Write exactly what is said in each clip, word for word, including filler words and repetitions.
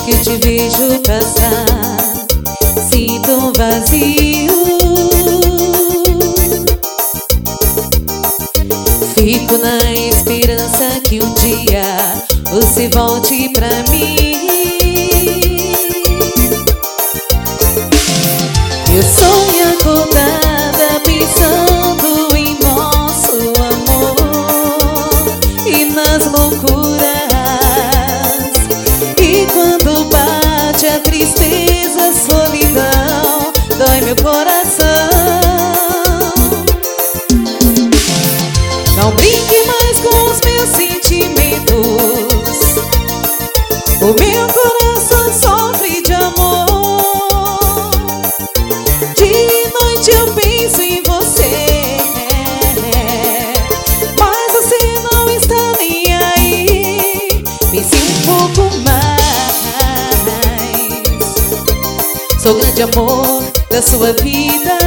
que te vejo passar, sinto um vazio. Fico na esperança que um dia você volte pra mim. Eu sonho acordada pensando em nosso amor e nas loucuras. E quando bate a tristeza, a solidão, dói meu coração. Não brinque mais com os meus sentimentos, o meu coração sofre de amor. De noite eu penso em você, mas você não está nem aí. Pense um pouco mais. Sou o grande amor da sua vida,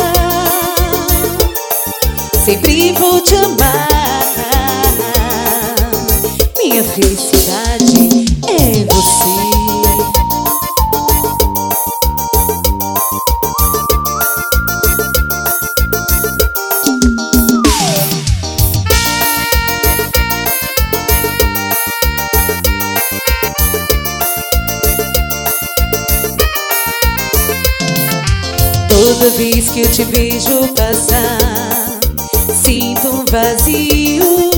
sempre vou te amar. Minha felicidade é você. Toda vez que eu te vejo passar, sinto um vazio.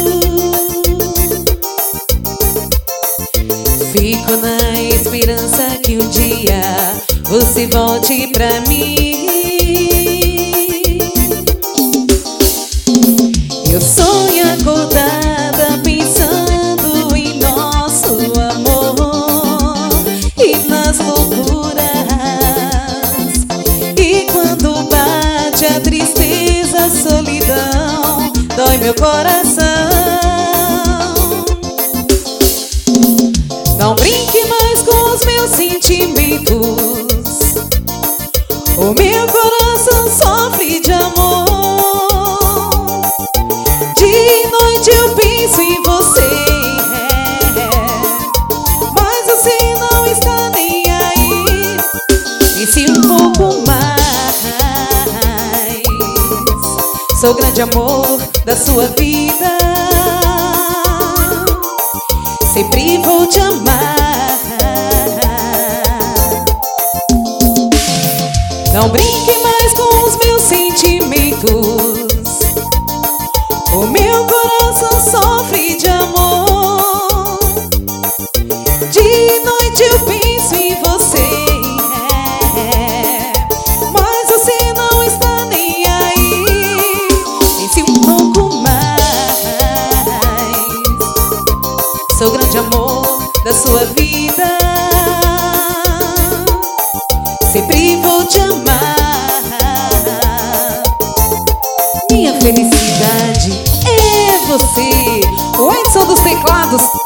Fico na esperança que um dia você volte pra mim. Eu sonho acordada pensando em nosso amor e nas loucuras. E quando bate a tristeza, a solidão, dói meu coração. Não brinque mais com os meus sentimentos, o meu coração sofre de amor. De noite eu penso em você, mas você não está nem aí. Pense um pouco mais. Sou o grande amor da sua vida, sempre vou te amar. Não brinque mais com os meus sentimentos, o meu coração sofre de amor. De noite eu penso em você, mas você não está nem aí. Pense um pouco mais. Sou o grande amor da sua vida, sempre vou te amar. Minha felicidade é você. O Edson dos teclados.